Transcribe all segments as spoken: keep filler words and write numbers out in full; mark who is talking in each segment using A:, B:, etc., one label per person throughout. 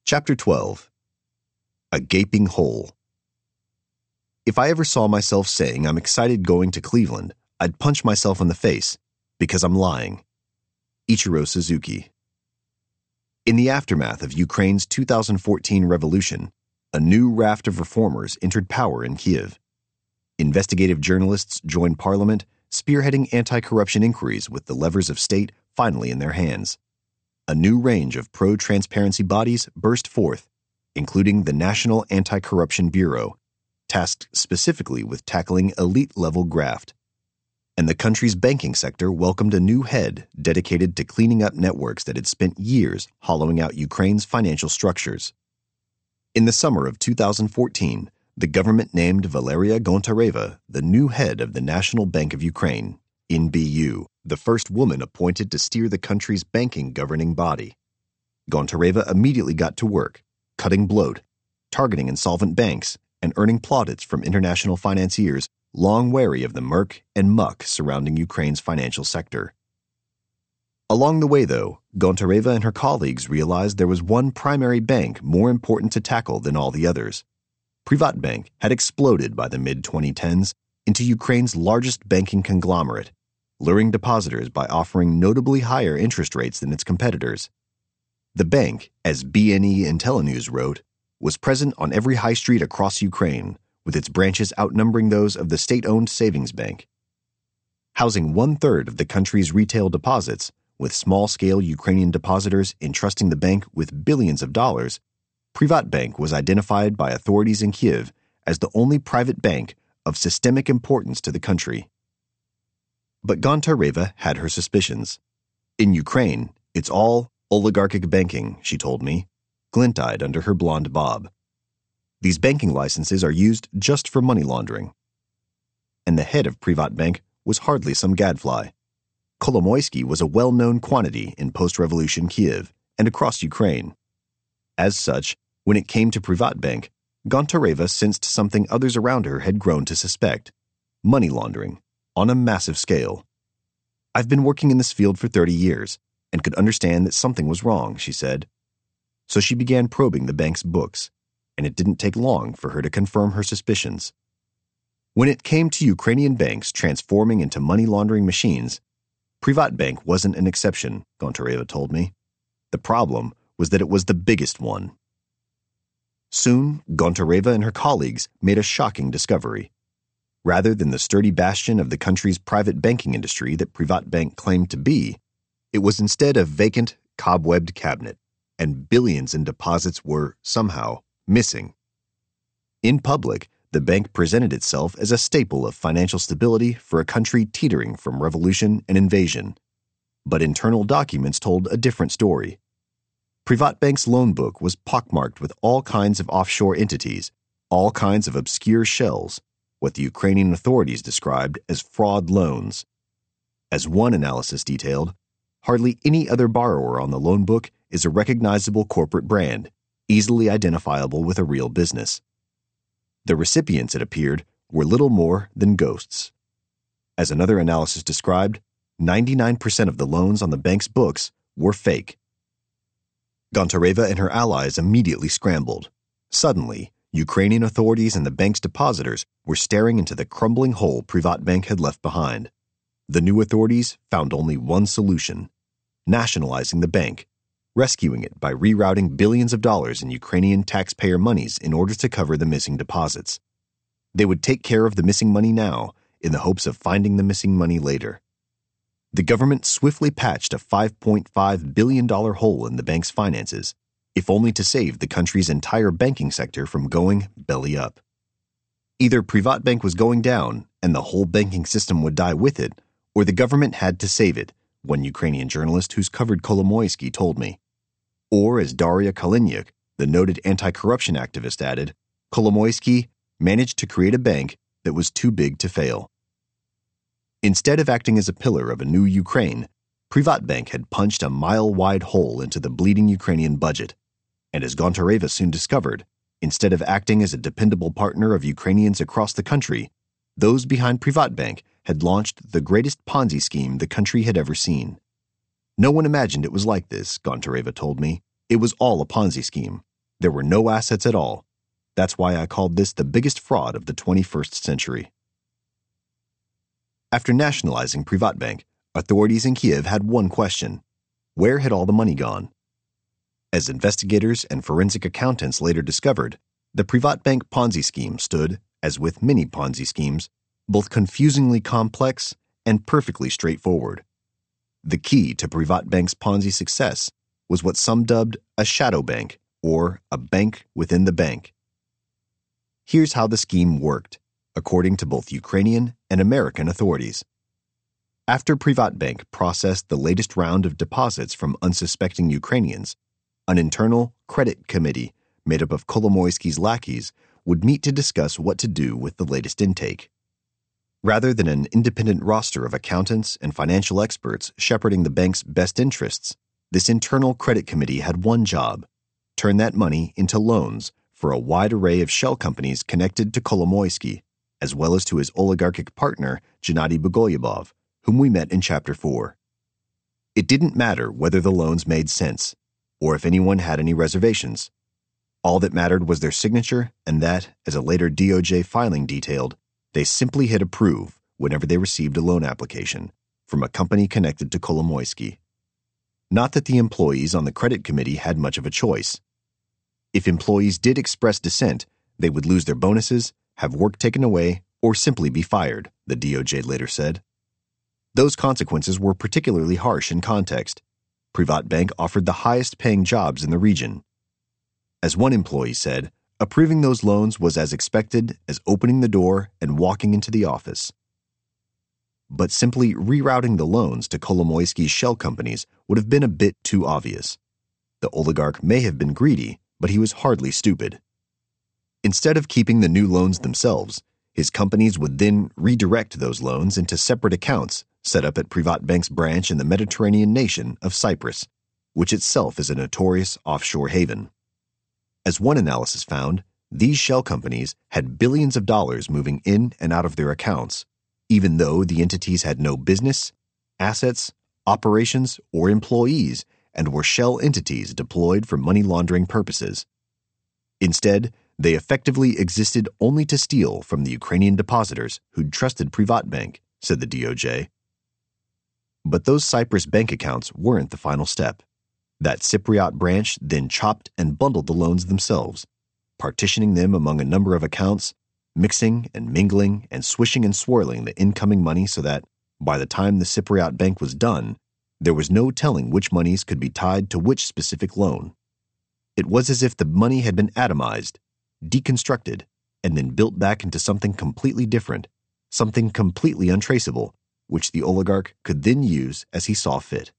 A: Chapter twelve. A Gaping Hole. If I ever saw myself saying I'm excited going to Cleveland, I'd punch myself in the face, because I'm lying. Ichiro Suzuki. In the aftermath of Ukraine's two thousand fourteen revolution, a new raft of reformers entered power in Kyiv. Investigative journalists joined parliament, spearheading anti-corruption inquiries with the levers of state finally in their hands. A new range of pro-transparency bodies burst forth, including the National Anti-Corruption Bureau, tasked specifically with tackling elite-level graft. And the country's banking sector welcomed a new head dedicated to cleaning up networks that had spent years hollowing out Ukraine's financial structures. In the summer of two thousand fourteen, the government named Valeria Gontareva the new head of the National Bank of Ukraine, N B U, the first woman appointed to steer the country's banking governing body. Gontareva immediately got to work, cutting bloat, targeting insolvent banks, and earning plaudits from international financiers long wary of the murk and muck surrounding Ukraine's financial sector. Along the way, though, Gontareva and her colleagues realized there was one primary bank more important to tackle than all the others. Privatbank had exploded by the mid twenty tens into Ukraine's largest banking conglomerate, luring depositors by offering notably higher interest rates than its competitors. The bank, as B N E IntelliNews wrote, was present on every high street across Ukraine, with its branches outnumbering those of the state-owned savings bank. Housing one-third of the country's retail deposits, with small-scale Ukrainian depositors entrusting the bank with billions of dollars, Privatbank was identified by authorities in Kyiv as the only private bank of systemic importance to the country. But Gontareva had her suspicions. In Ukraine, it's all oligarchic banking, she told me, glint-eyed under her blonde bob. These banking licenses are used just for money laundering. And the head of Privatbank was hardly some gadfly. Kolomoisky was a well-known quantity in post-revolution Kyiv and across Ukraine. As such, when it came to Privatbank, Gontareva sensed something others around her had grown to suspect: money laundering, on a massive scale. I've been working in this field for thirty years, and could understand that something was wrong, she said. So she began probing the bank's books, and it didn't take long for her to confirm her suspicions. When it came to Ukrainian banks transforming into money laundering machines, Privatbank wasn't an exception, Gontareva told me. The problem was that it was the biggest one. Soon, Gontareva and her colleagues made a shocking discovery. Rather than the sturdy bastion of the country's private banking industry that Privatbank claimed to be, it was instead a vacant, cobwebbed cabinet, and billions in deposits were, somehow, missing. In public, the bank presented itself as a staple of financial stability for a country teetering from revolution and invasion. But internal documents told a different story. Privatbank's loan book was pockmarked with all kinds of offshore entities, all kinds of obscure shells, what the Ukrainian authorities described as fraud loans. As one analysis detailed, hardly any other borrower on the loan book is a recognizable corporate brand, easily identifiable with a real business. The recipients, it appeared, were little more than ghosts. As another analysis described, ninety-nine percent of the loans on the bank's books were fake. Gontareva and her allies immediately scrambled. Suddenly, Ukrainian authorities and the bank's depositors were staring into the crumbling hole Privatbank had left behind. The new authorities found only one solution: nationalizing the bank, rescuing it by rerouting billions of dollars in Ukrainian taxpayer monies in order to cover the missing deposits. They would take care of the missing money now, in the hopes of finding the missing money later. The government swiftly patched a five point five billion dollars hole in the bank's finances, if only to save the country's entire banking sector from going belly up. Either Privatbank was going down, and the whole banking system would die with it, or the government had to save it, one Ukrainian journalist who's covered Kolomoisky told me. Or, as Daria Kalinyuk, the noted anti-corruption activist, added, Kolomoisky managed to create a bank that was too big to fail. Instead of acting as a pillar of a new Ukraine, Privatbank had punched a mile-wide hole into the bleeding Ukrainian budget. And as Gontareva soon discovered, instead of acting as a dependable partner of Ukrainians across the country, those behind Privatbank had launched the greatest Ponzi scheme the country had ever seen. No one imagined it was like this, Gontareva told me. It was all a Ponzi scheme. There were no assets at all. That's why I called this the biggest fraud of the twenty-first century. After nationalizing Privatbank, authorities in Kiev had one question: where had all the money gone? As investigators and forensic accountants later discovered, the Privatbank Ponzi scheme stood, as with many Ponzi schemes, both confusingly complex and perfectly straightforward. The key to Privatbank's Ponzi success was what some dubbed a shadow bank, or a bank within the bank. Here's how the scheme worked, according to both Ukrainian and American authorities. After Privatbank processed the latest round of deposits from unsuspecting Ukrainians, an internal credit committee made up of Kolomoisky's lackeys would meet to discuss what to do with the latest intake. Rather than an independent roster of accountants and financial experts shepherding the bank's best interests, this internal credit committee had one job: turn that money into loans for a wide array of shell companies connected to Kolomoisky, as well as to his oligarchic partner, Gennady Bogolyubov, whom we met in Chapter four. It didn't matter whether the loans made sense, or if anyone had any reservations. All that mattered was their signature, and that, as a later D O J filing detailed, they simply hit approve whenever they received a loan application from a company connected to Kolomoisky. Not that the employees on the credit committee had much of a choice. If employees did express dissent, they would lose their bonuses, have work taken away, or simply be fired, the D O J later said. Those consequences were particularly harsh in context. Privatbank offered the highest-paying jobs in the region. As one employee said, approving those loans was as expected as opening the door and walking into the office. But simply rerouting the loans to Kolomoisky's shell companies would have been a bit too obvious. The oligarch may have been greedy, but he was hardly stupid. Instead of keeping the new loans themselves, his companies would then redirect those loans into separate accounts set up at Privatbank's branch in the Mediterranean nation of Cyprus, which itself is a notorious offshore haven. As one analysis found, these shell companies had billions of dollars moving in and out of their accounts, even though the entities had no business, assets, operations, or employees, and were shell entities deployed for money laundering purposes. Instead, they effectively existed only to steal from the Ukrainian depositors who'd trusted Privatbank, said the D O J. But those Cyprus bank accounts weren't the final step. That Cypriot branch then chopped and bundled the loans themselves, partitioning them among a number of accounts, mixing and mingling and swishing and swirling the incoming money so that, by the time the Cypriot bank was done, there was no telling which monies could be tied to which specific loan. It was as if the money had been atomized, deconstructed, and then built back into something completely different, something completely untraceable, which the oligarch could then use as he saw fit.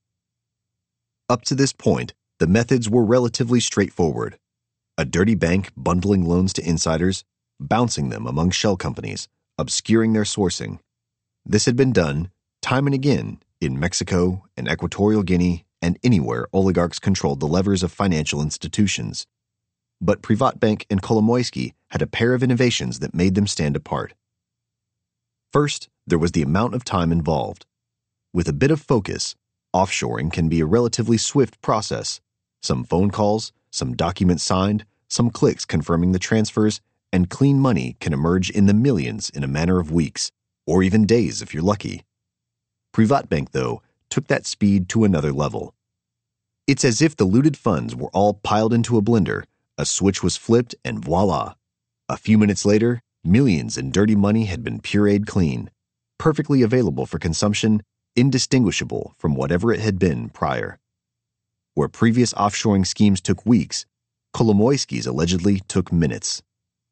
A: Up to this point, the methods were relatively straightforward. A dirty bank bundling loans to insiders, bouncing them among shell companies, obscuring their sourcing. This had been done, time and again, in Mexico and Equatorial Guinea and anywhere oligarchs controlled the levers of financial institutions. But Privatbank and Kolomoisky had a pair of innovations that made them stand apart. First, there was the amount of time involved. With a bit of focus, offshoring can be a relatively swift process. Some phone calls, some documents signed, some clicks confirming the transfers, and clean money can emerge in the millions in a matter of weeks, or even days if you're lucky. Privatbank, though, took that speed to another level. It's as if the looted funds were all piled into a blender, a switch was flipped, and voila! A few minutes later, millions in dirty money had been pureed clean, perfectly available for consumption, indistinguishable from whatever it had been prior. Where previous offshoring schemes took weeks, Kolomoisky's allegedly took minutes.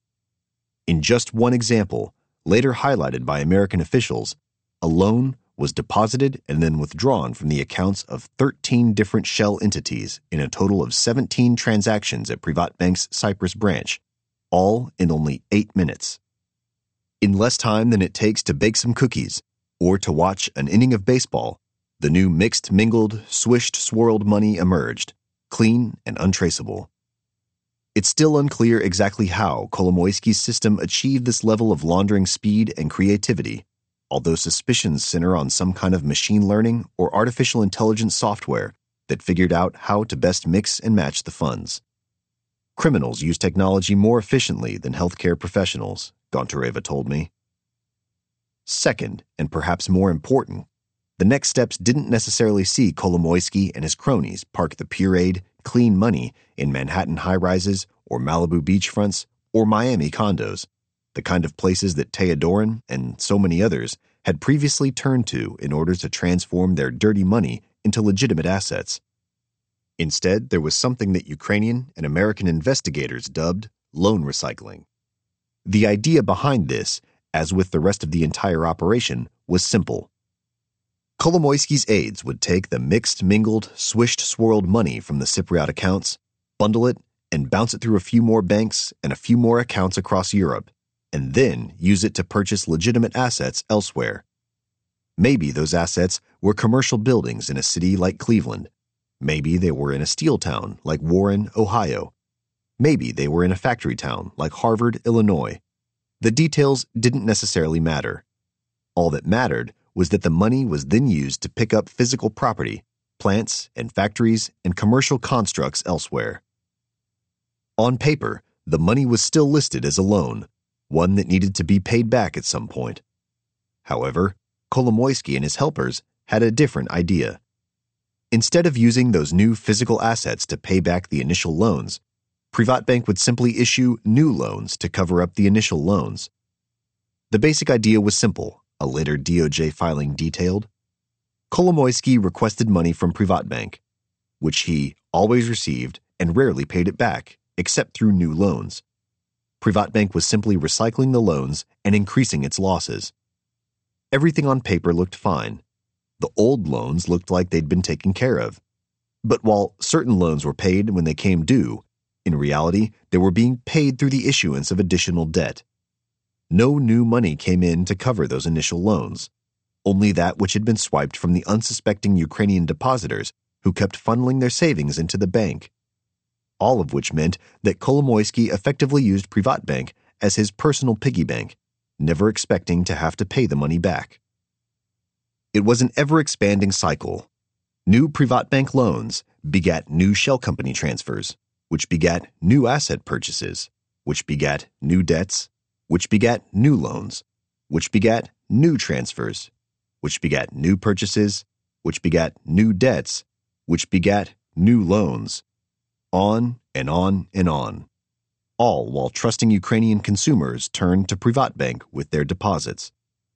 A: In just one example, later highlighted by American officials, a loan was deposited and then withdrawn from the accounts of thirteen different shell entities in a total of seventeen transactions at Privatbank's Cyprus branch, all in only eight minutes. In less time than it takes to bake some cookies or to watch an inning of baseball, the new mixed, mingled, swished, swirled money emerged, clean and untraceable. It's still unclear exactly how Kolomoisky's system achieved this level of laundering speed and creativity, although suspicions center on some kind of machine learning or artificial intelligence software that figured out how to best mix and match the funds. Criminals use technology more efficiently than healthcare professionals, Gontareva told me. Second, and perhaps more important, the next steps didn't necessarily see Kolomoisky and his cronies park the pureed, clean money in Manhattan high-rises or Malibu beachfronts or Miami condos, the kind of places that Teodorin and so many others had previously turned to in order to transform their dirty money into legitimate assets. Instead, there was something that Ukrainian and American investigators dubbed loan recycling. The idea behind this, as with the rest of the entire operation, was simple. Kolomoisky's aides would take the mixed, mingled, swished, swirled money from the Cypriot accounts, bundle it, and bounce it through a few more banks and a few more accounts across Europe, and then use it to purchase legitimate assets elsewhere. Maybe those assets were commercial buildings in a city like Cleveland. Maybe they were in a steel town like Warren, Ohio. Maybe they were in a factory town like Harvard, Illinois. The details didn't necessarily matter. All that mattered was that the money was then used to pick up physical property, plants and factories and commercial constructs elsewhere. On paper, the money was still listed as a loan, one that needed to be paid back at some point. However, Kolomoisky and his helpers had a different idea. Instead of using those new physical assets to pay back the initial loans, Privatbank would simply issue new loans to cover up the initial loans. The basic idea was simple, a later D O J filing detailed. Kolomoisky requested money from Privatbank, which he always received and rarely paid it back, except through new loans. Privatbank was simply recycling the loans and increasing its losses. Everything on paper looked fine. The old loans looked like they'd been taken care of. But while certain loans were paid when they came due, in reality, they were being paid through the issuance of additional debt. No new money came in to cover those initial loans, only that which had been swiped from the unsuspecting Ukrainian depositors who kept funneling their savings into the bank. All of which meant that Kolomoisky effectively used Privatbank as his personal piggy bank, never expecting to have to pay the money back. It was an ever-expanding cycle. New Privatbank loans begat new shell company transfers, which begat new asset purchases, which begat new debts, which begat new loans, which begat new transfers, which begat new purchases, which begat new debts, which begat new loans. On and on and on, all while trusting Ukrainian consumers turned to Privatbank with their deposits.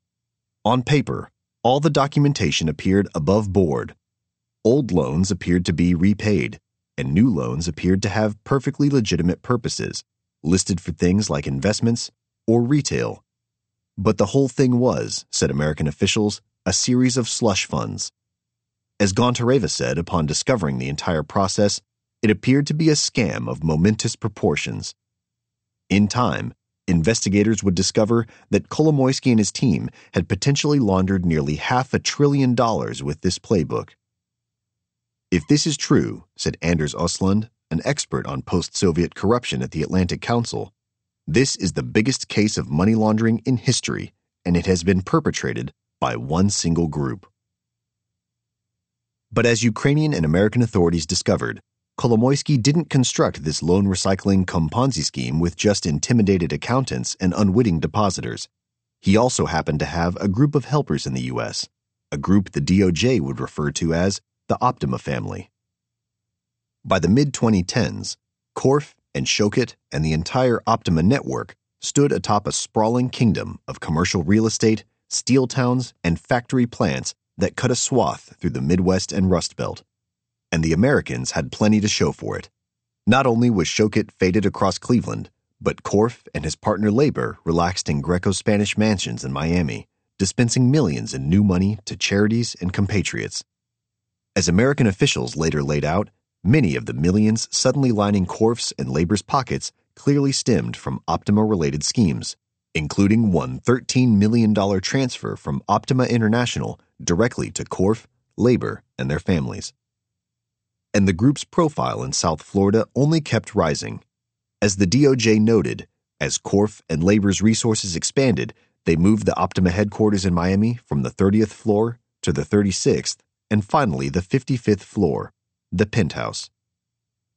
A: On paper, all the documentation appeared above board. Old loans appeared to be repaid, and new loans appeared to have perfectly legitimate purposes, listed for things like investments or retail. But the whole thing was, said American officials, a series of slush funds. As Gontareva said upon discovering the entire process, it appeared to be a scam of momentous proportions. In time, investigators would discover that Kolomoisky and his team had potentially laundered nearly half a trillion dollars with this playbook. If this is true, said Anders Östlund, an expert on post-Soviet corruption at the Atlantic Council, this is the biggest case of money laundering in history, and it has been perpetrated by one single group. But as Ukrainian and American authorities discovered, Kolomoisky didn't construct this loan recycling cum Ponzi scheme with just intimidated accountants and unwitting depositors. He also happened to have a group of helpers in the U S, a group the D O J would refer to as the Optima family. By the mid twenty tens, Korf and Shokit and the entire Optima network stood atop a sprawling kingdom of commercial real estate, steel towns, and factory plants that cut a swath through the Midwest and Rust Belt. And the Americans had plenty to show for it. Not only was Shokit fated across Cleveland, but Korf and his partner Labor relaxed in Greco-Spanish mansions in Miami, dispensing millions in new money to charities and compatriots. As American officials later laid out, many of the millions suddenly lining Korf's and Labor's pockets clearly stemmed from Optima-related schemes, including one thirteen million dollars transfer from Optima International directly to Korf, Labor, and their families. And the group's profile in South Florida only kept rising. As the D O J noted, as Korf and Labor's resources expanded, they moved the Optima headquarters in Miami from the thirtieth floor to the thirty-sixth and finally the fifty-fifth floor, the penthouse.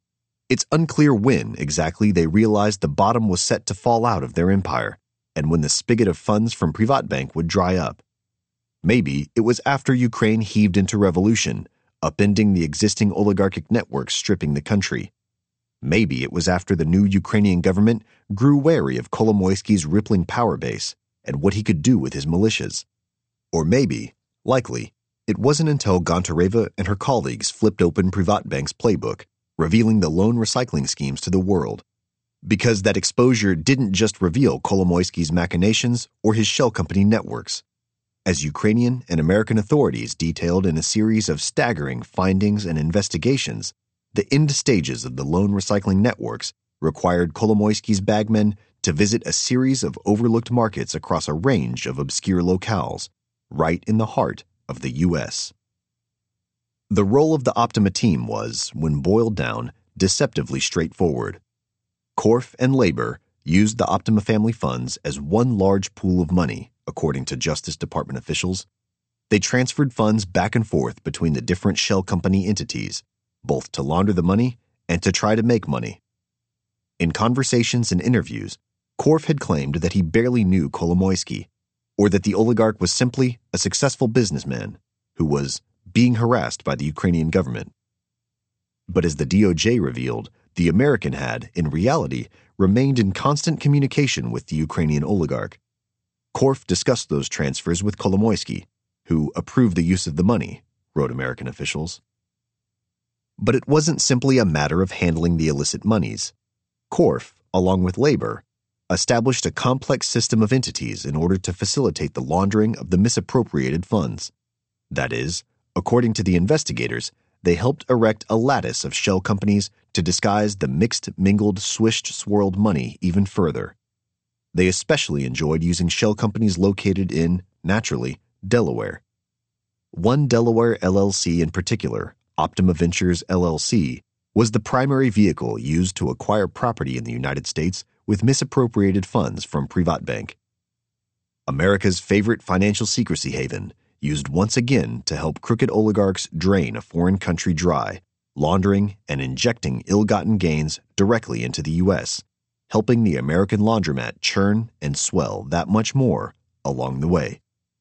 A: It's unclear when exactly they realized the bottom was set to fall out of their empire, and when the spigot of funds from Privatbank would dry up. Maybe it was after Ukraine heaved into revolution, upending the existing oligarchic networks stripping the country. Maybe it was after the new Ukrainian government grew wary of Kolomoisky's rippling power base and what he could do with his militias. Or maybe, likely, it wasn't until Gontareva and her colleagues flipped open Privatbank's playbook, revealing the loan recycling schemes to the world. Because that exposure didn't just reveal Kolomoisky's machinations or his shell company networks. As Ukrainian and American authorities detailed in a series of staggering findings and investigations, the end stages of the loan recycling networks required Kolomoisky's bagmen to visit a series of overlooked markets across a range of obscure locales, right in the heart of the U S. The role of the Optima team was, when boiled down, deceptively straightforward. Korf and Labor used the Optima family funds as one large pool of money, according to Justice Department officials. They transferred funds back and forth between the different shell company entities, both to launder the money and to try to make money. In conversations and interviews, Korf had claimed that he barely knew Kolomoisky, or that the oligarch was simply a successful businessman who was being harassed by the Ukrainian government. But as the D O J revealed, the American had, in reality, remained in constant communication with the Ukrainian oligarch. Korf discussed those transfers with Kolomoisky, who approved the use of the money, wrote American officials. But it wasn't simply a matter of handling the illicit monies. Korf, along with Labor, established a complex system of entities in order to facilitate the laundering of the misappropriated funds. That is, according to the investigators, they helped erect a lattice of shell companies to disguise the mixed, mingled, swished, swirled money even further. They especially enjoyed using shell companies located in, naturally, Delaware. One Delaware L L C in particular, Optima Ventures L L C, was the primary vehicle used to acquire property in the United States with misappropriated funds from Privatbank. America's favorite financial secrecy haven, used once again to help crooked oligarchs drain a foreign country dry, laundering and injecting ill-gotten gains directly into the U S, helping the American laundromat churn and swell that much more along the way.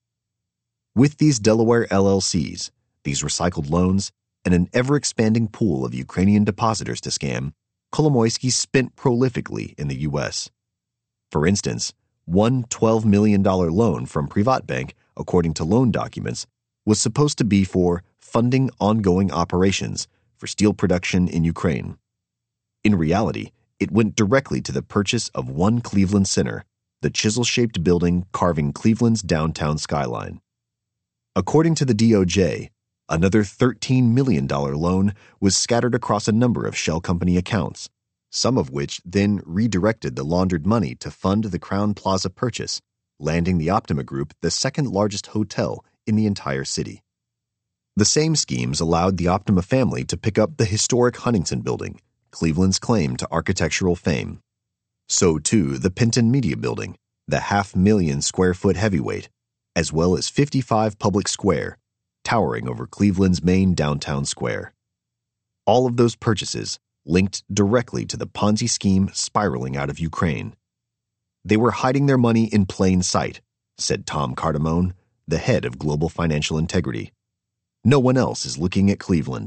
A: With these Delaware L L Cs, these recycled loans, and an ever-expanding pool of Ukrainian depositors to scam, Kolomoisky spent prolifically in the U S. For instance, one twelve million dollars loan from Privatbank, according to loan documents, was supposed to be for funding ongoing operations for steel production in Ukraine. In reality, it went directly to the purchase of One Cleveland Center, the chisel-shaped building carving Cleveland's downtown skyline. According to the D O J, another thirteen million dollars loan was scattered across a number of shell company accounts, some of which then redirected the laundered money to fund the Crowne Plaza purchase, landing the Optima Group the second largest hotel in the entire city. The same schemes allowed the Optima family to pick up the historic Huntington Building, Cleveland's claim to architectural fame. So too the Penton Media Building, the half-million square foot heavyweight, as well as fifty-five Public Square, towering over Cleveland's main downtown square. All of those purchases linked directly to the Ponzi scheme spiraling out of Ukraine. They were hiding their money in plain sight, said Tom Cardamone, the head of Global Financial Integrity. No one else is looking at Cleveland.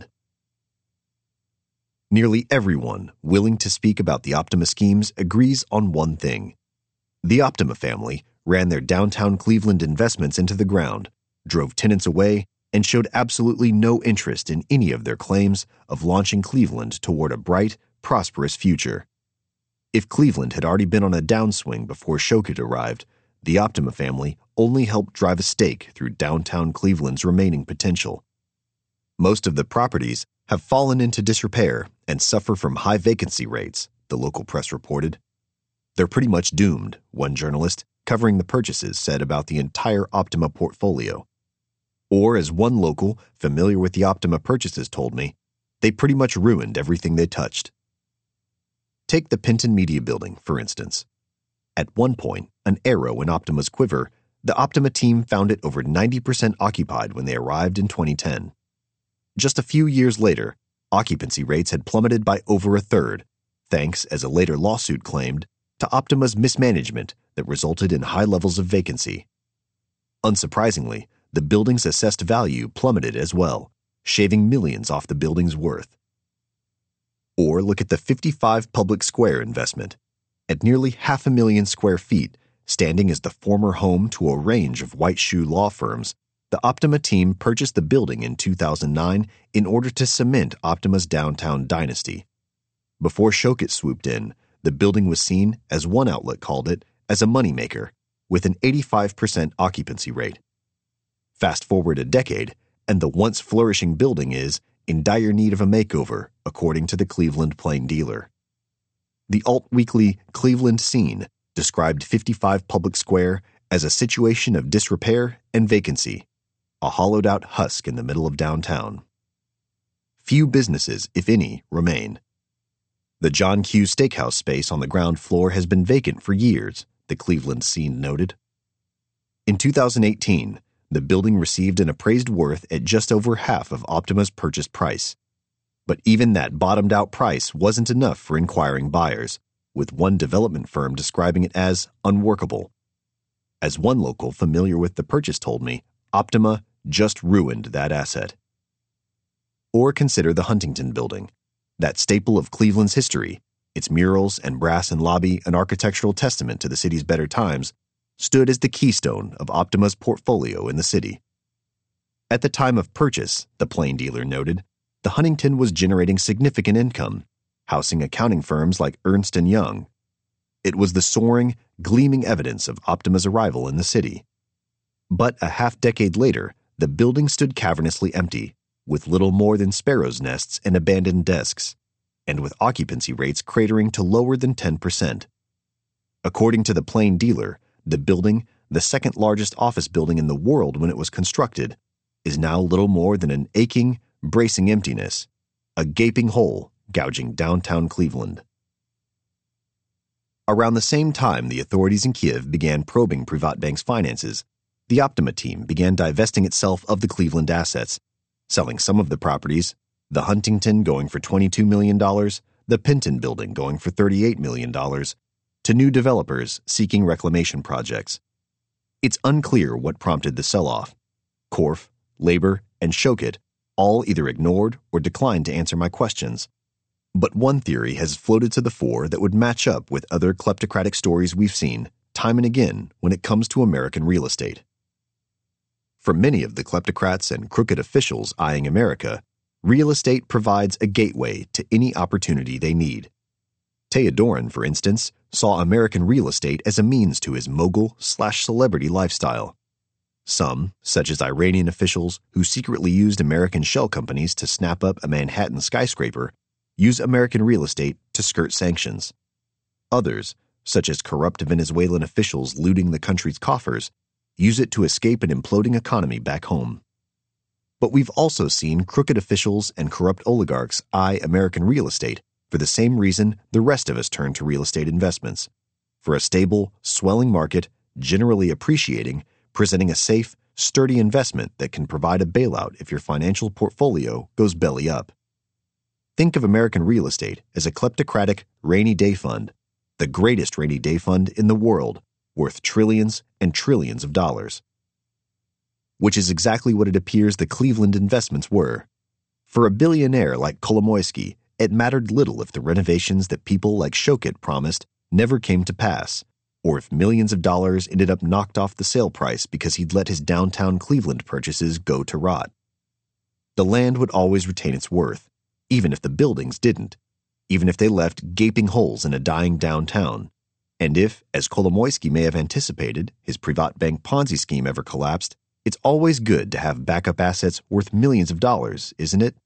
A: Nearly everyone willing to speak about the Optima schemes agrees on one thing. The Optima family ran their downtown Cleveland investments into the ground, drove tenants away, and showed absolutely no interest in any of their claims of launching Cleveland toward a bright, prosperous future. If Cleveland had already been on a downswing before Shokut arrived, the Optima family only helped drive a stake through downtown Cleveland's remaining potential. Most of the properties have fallen into disrepair and suffer from high vacancy rates, the local press reported. They're pretty much doomed, one journalist covering the purchases said about the entire Optima portfolio. Or, as one local familiar with the Optima purchases told me, they pretty much ruined everything they touched. Take the Penton Media Building, for instance. At one point, an arrow in Optima's quiver, the Optima team found it over ninety percent occupied when they arrived in twenty ten. Just a few years later, Occupancy rates had plummeted by over a third, thanks, as a later lawsuit claimed, to Optima's mismanagement that resulted in high levels of vacancy. Unsurprisingly, the building's assessed value plummeted as well, shaving millions off the building's worth. Or look at the fifty-five Public Square investment. At nearly half a million square feet, standing as the former home to a range of white shoe law firms, the Optima team purchased the building in two thousand nine in order to cement Optima's downtown dynasty. Before Shokit swooped in, the building was seen, as one outlet called it, as a moneymaker, with an eighty-five percent occupancy rate. Fast forward a decade, and the once flourishing building is in dire need of a makeover, according to the Cleveland Plain Dealer. The alt weekly Cleveland Scene described fifty-five Public Square as a situation of disrepair and vacancy, a hollowed-out husk in the middle of downtown. Few businesses, if any, remain. The John Q. Steakhouse space on the ground floor has been vacant for years, the Cleveland Scene noted. In two thousand eighteen, the building received an appraised worth at just over half of Optima's purchase price. But even that bottomed-out price wasn't enough for inquiring buyers, with one development firm describing it as unworkable. As one local familiar with the purchase told me, Optima just ruined that asset. Or consider the Huntington Building, that staple of Cleveland's history, its murals and brass and lobby an architectural testament to the city's better times, stood as the keystone of Optima's portfolio in the city. At the time of purchase, the Plain Dealer noted, the Huntington was generating significant income, housing accounting firms like Ernst and Young. It was the soaring, gleaming evidence of Optima's arrival in the city. But a half-decade later, the building stood cavernously empty, with little more than sparrows' nests and abandoned desks, and with occupancy rates cratering to lower than ten percent. According to the Plain Dealer, the building, the second largest office building in the world when it was constructed, is now little more than an aching, bracing emptiness, a gaping hole gouging downtown Cleveland. Around the same time the authorities in Kiev began probing Privatbank's finances, the Optima team began divesting itself of the Cleveland assets, selling some of the properties, the Huntington going for twenty-two million dollars, the Pinton building going for thirty-eight million dollars, to new developers seeking reclamation projects. It's unclear what prompted the sell-off. Korf, Labor, and Shokit all either ignored or declined to answer my questions. But one theory has floated to the fore that would match up with other kleptocratic stories we've seen time and again when it comes to American real estate. For many of the kleptocrats and crooked officials eyeing America, real estate provides a gateway to any opportunity they need. Teodorin, for instance, saw American real estate as a means to his mogul-slash-celebrity lifestyle. Some, such as Iranian officials who secretly used American shell companies to snap up a Manhattan skyscraper, use American real estate to skirt sanctions. Others, such as corrupt Venezuelan officials looting the country's coffers, use it to escape an imploding economy back home. But we've also seen crooked officials and corrupt oligarchs eye American real estate for the same reason the rest of us turn to real estate investments, for a stable, swelling market, generally appreciating, presenting a safe, sturdy investment that can provide a bailout if your financial portfolio goes belly up. Think of American real estate as a kleptocratic rainy day fund, the greatest rainy day fund in the world, worth trillions and trillions of dollars. Which is exactly what it appears the Cleveland investments were. For a billionaire like Kolomoisky, it mattered little if the renovations that people like Shokit promised never came to pass, or if millions of dollars ended up knocked off the sale price because he'd let his downtown Cleveland purchases go to rot. The land would always retain its worth, even if the buildings didn't, even if they left gaping holes in a dying downtown, and if, as Kolomoisky may have anticipated, his Privatbank Ponzi scheme ever collapsed, it's always good to have backup assets worth millions of dollars, isn't it?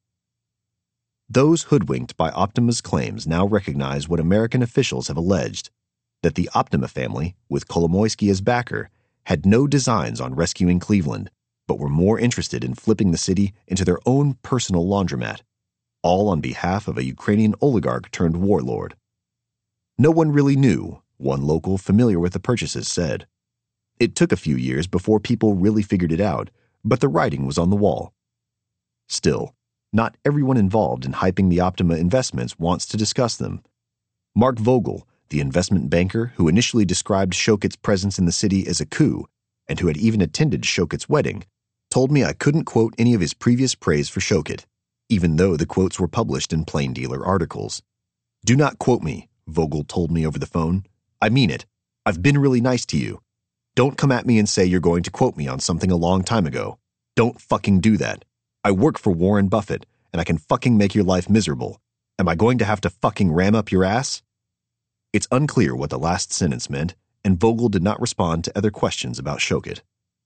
A: Those hoodwinked by Optima's claims now recognize what American officials have alleged, that the Optima family, with Kolomoisky as backer, had no designs on rescuing Cleveland, but were more interested in flipping the city into their own personal laundromat, all on behalf of a Ukrainian oligarch turned warlord. No one really knew, one local familiar with the purchases said. It took a few years before people really figured it out, but the writing was on the wall. Still, Not everyone involved in hyping the Optima investments wants to discuss them. Mark Vogel, the investment banker who initially described Shokit's presence in the city as a coup and who had even attended Shokit's wedding, told me I couldn't quote any of his previous praise for Shokit, even though the quotes were published in plain dealer articles. "Do not quote me," Vogel told me over the phone. "I mean it. I've been really nice to you. Don't come at me and say you're going to quote me on something a long time ago. Don't fucking do that. I work for Warren Buffett, and I can fucking make your life miserable. Am I going to have to fucking ram up your ass?" It's unclear what the last sentence meant, and Vogel did not respond to other questions about Shokit.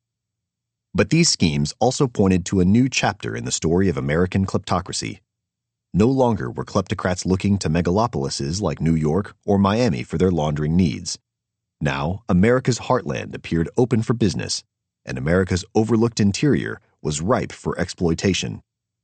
A: But these schemes also pointed to a new chapter in the story of American kleptocracy. No longer were kleptocrats looking to megalopolises like New York or Miami for their laundering needs. Now, America's heartland appeared open for business, and America's overlooked interior was ripe for exploitation.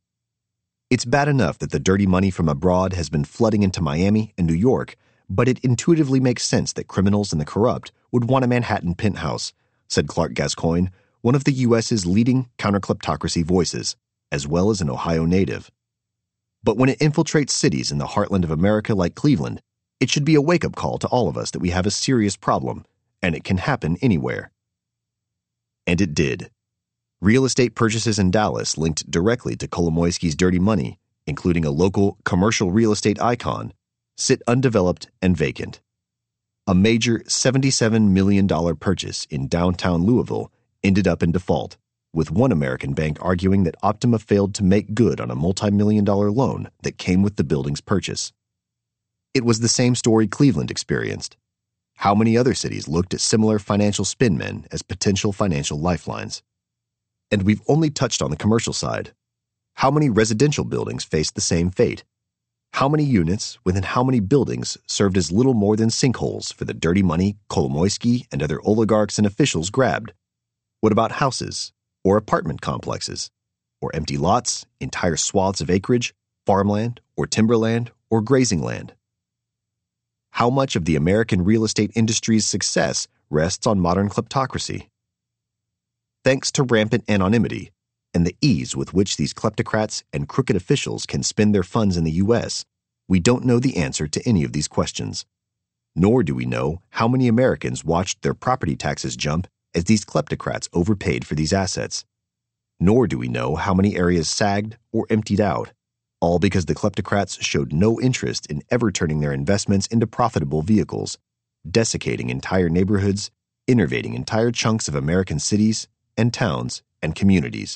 A: It's bad enough that the dirty money from abroad has been flooding into Miami and New York, but it intuitively makes sense that criminals and the corrupt would want a Manhattan penthouse, said Clark Gascoigne, one of the U S's leading counter-kleptocracy voices, as well as an Ohio native. But when it infiltrates cities in the heartland of America like Cleveland, it should be a wake-up call to all of us that we have a serious problem, and it can happen anywhere. And it did. Real estate purchases in Dallas linked directly to Kolomoisky's dirty money, including a local commercial real estate icon, sit undeveloped and vacant. A major seventy-seven million dollars purchase in downtown Louisville ended up in default, with one American bank arguing that Optima failed to make good on a multi-million dollar loan that came with the building's purchase. It was the same story Cleveland experienced. How many other cities looked at similar financial spin men as potential financial lifelines? And we've only touched on the commercial side. How many residential buildings faced the same fate? How many units within how many buildings served as little more than sinkholes for the dirty money Kolomoisky and other oligarchs and officials grabbed? What about houses, or apartment complexes, or empty lots, entire swaths of acreage, farmland, or timberland, or grazing land? How much of the American real estate industry's success rests on modern kleptocracy? Thanks to rampant anonymity and the ease with which these kleptocrats and crooked officials can spend their funds in the U S, we don't know the answer to any of these questions. Nor do we know how many Americans watched their property taxes jump as these kleptocrats overpaid for these assets. Nor do we know how many areas sagged or emptied out, all because the kleptocrats showed no interest in ever turning their investments into profitable vehicles, desiccating entire neighborhoods, innervating entire chunks of American cities and towns and communities.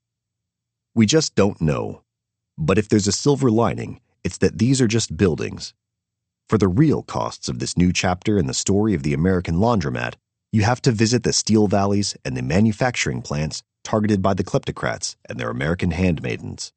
A: We just don't know. But if there's a silver lining, it's that these are just buildings. For the real costs of this new chapter in the story of the American laundromat, you have to visit the steel valleys and the manufacturing plants targeted by the kleptocrats and their American handmaidens.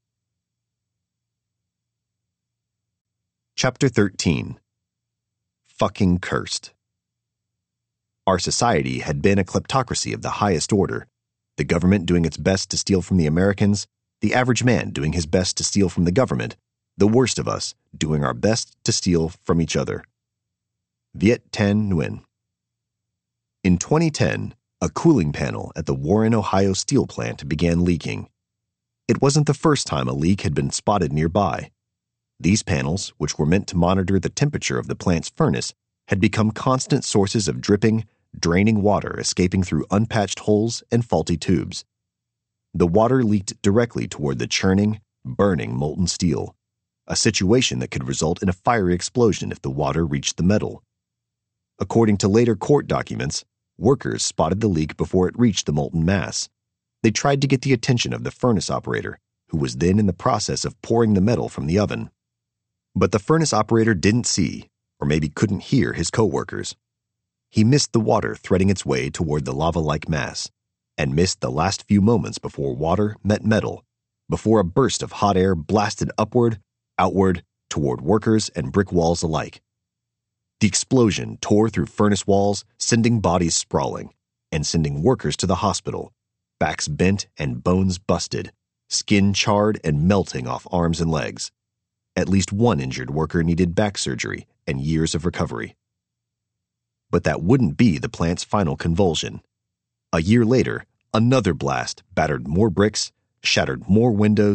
A: Chapter thirteen. Fucking Cursed. Our society had been a kleptocracy of the highest order, the government doing its best to steal from the Americans, the average man doing his best to steal from the government, the worst of us doing our best to steal from each other. Viet Thanh Nguyen. In twenty ten, a cooling panel at the Warren, Ohio steel plant began leaking. It wasn't the first time a leak had been spotted nearby. These panels, which were meant to monitor the temperature of the plant's furnace, had become constant sources of dripping, draining water escaping through unpatched holes and faulty tubes. The water leaked directly toward the churning, burning molten steel, a situation that could result in a fiery explosion if the water reached the metal. According to later court documents, workers spotted the leak before it reached the molten mass. They tried to get the attention of the furnace operator, who was then in the process of pouring the metal from the oven. But the furnace operator didn't see, or maybe couldn't hear, his coworkers. He missed the water threading its way toward the lava-like mass, and missed the last few moments before water met metal, before a burst of hot air blasted upward, outward, toward workers and brick walls alike. The explosion tore through furnace walls, sending bodies sprawling, and sending workers to the hospital, backs bent and bones busted, skin charred and melting off arms and legs. At least one injured worker needed back surgery and years of recovery. But that wouldn't be the plant's final convulsion. A year later, another blast battered more bricks, shattered more windows,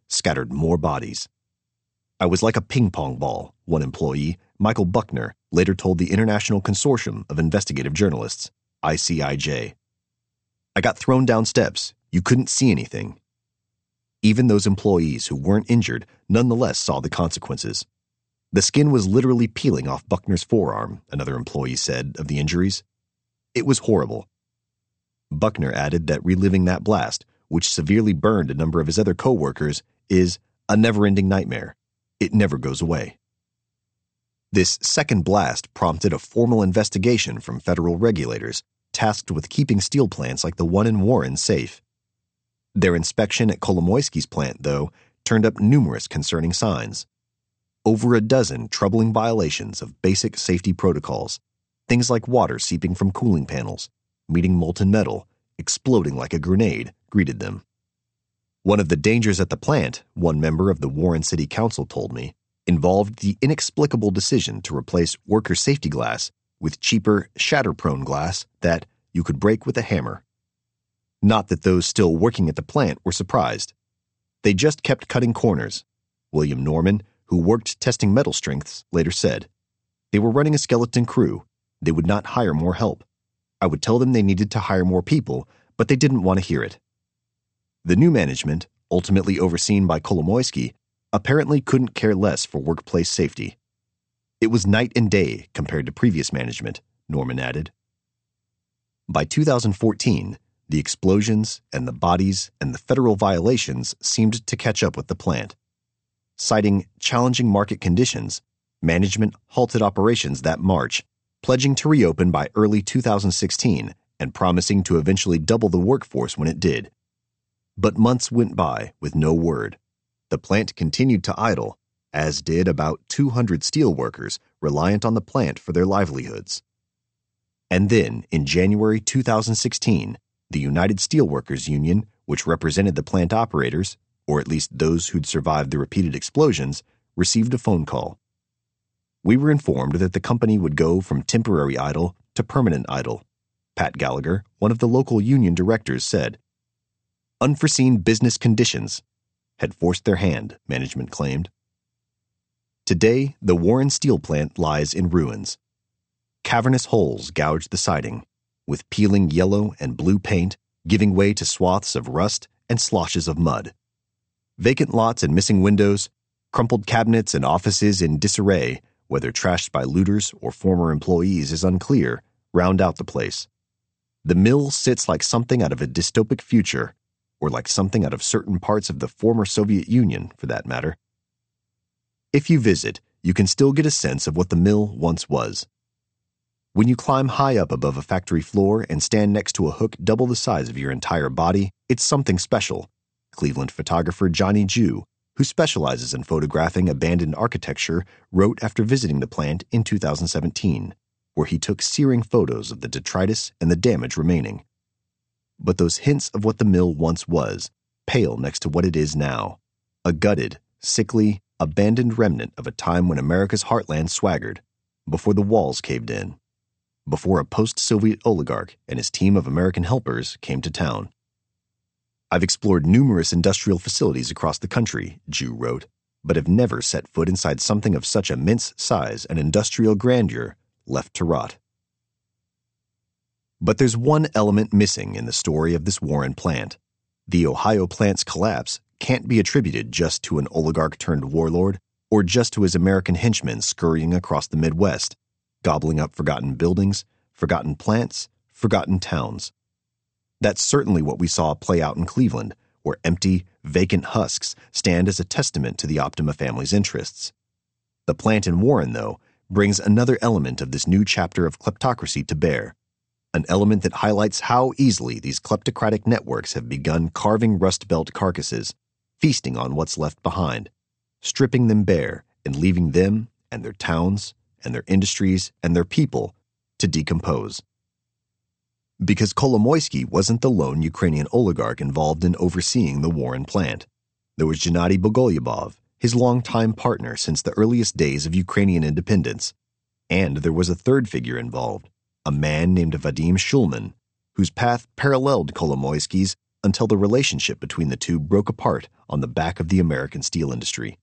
A: scattered more bodies. I was like a ping-pong ball, one employee, Michael Buckner, later told the International Consortium of Investigative Journalists, I C I J. I got thrown down steps. You couldn't see anything. Even those employees who weren't injured nonetheless saw the consequences. The skin was literally peeling off Buckner's forearm, another employee said of the injuries. It was horrible. Buckner added that reliving that blast, which severely burned a number of his other co-workers, is a never-ending nightmare. It never goes away. This second blast prompted a formal investigation from federal regulators tasked with keeping steel plants like the one in Warren safe. Their inspection at Kolomoisky's plant, though, turned up numerous concerning signs. Over a dozen troubling violations of basic safety protocols, things like water seeping from cooling panels, meeting molten metal, exploding like a grenade, greeted them. One of the dangers at the plant, one member of the Warren City Council told me, involved the inexplicable decision to replace worker safety glass with cheaper, shatter-prone glass that you could break with a hammer. Not that those still working at the plant were surprised. They just kept cutting corners. William Norman, who worked testing metal strengths, later said, "They were running a skeleton crew. They would not hire more help. I would tell them they needed to hire more people, but they didn't want to hear it." The new management, ultimately overseen by Kolomoisky, apparently couldn't care less for workplace safety. It was night and day compared to previous management, Norman added. By two thousand fourteen, the explosions and the bodies and the federal violations seemed to catch up with the plant. Citing challenging market conditions, management halted operations that March, pledging to reopen by early two thousand sixteen and promising to eventually double the workforce when it did. But months went by with no word. The plant continued to idle, as did about two hundred steel workers reliant on the plant for their livelihoods. And then, in January two thousand sixteen, the United Steelworkers Union, which represented the plant operators, or at least those who'd survived the repeated explosions, received a phone call. We were informed that the company would go from temporary idle to permanent idle. Pat Gallagher, one of the local union directors, said, "Unforeseen business conditions had forced their hand," management claimed. Today, the Warren Steel Plant lies in ruins. Cavernous holes gouge the siding, with peeling yellow and blue paint giving way to swaths of rust and sloshes of mud. Vacant lots and missing windows, crumpled cabinets and offices in disarray, whether trashed by looters or former employees is unclear, round out the place. The mill sits like something out of a dystopic future, or like something out of certain parts of the former Soviet Union, for that matter. If you visit, you can still get a sense of what the mill once was. When you climb high up above a factory floor and stand next to a hook double the size of your entire body, it's something special, Cleveland photographer Johnny Jew, who specializes in photographing abandoned architecture, wrote after visiting the plant in two thousand seventeen, where he took searing photos of the detritus and the damage remaining. But those hints of what the mill once was pale next to what it is now, a gutted, sickly, abandoned remnant of a time when America's heartland swaggered, before the walls caved in, before a post-Soviet oligarch and his team of American helpers came to town. I've explored numerous industrial facilities across the country, Jew wrote, but have never set foot inside something of such immense size and industrial grandeur left to rot. But there's one element missing in the story of this Warren plant. The Ohio plant's collapse can't be attributed just to an oligarch-turned-warlord or just to his American henchmen scurrying across the Midwest, gobbling up forgotten buildings, forgotten plants, forgotten towns. That's certainly what we saw play out in Cleveland, where empty, vacant husks stand as a testament to the Optima family's interests. The plant in Warren, though, brings another element of this new chapter of kleptocracy to bear, an element that highlights how easily these kleptocratic networks have begun carving Rust Belt carcasses, feasting on what's left behind, stripping them bare and leaving them and their towns and their industries and their people to decompose. Because Kolomoisky wasn't the lone Ukrainian oligarch involved in overseeing the Warren plant. There was Gennady Bogolyubov, his longtime partner since the earliest days of Ukrainian independence. And there was a third figure involved, a man named Vadim Shulman, whose path paralleled Kolomoisky's until the relationship between the two broke apart on the back of the American steel industry.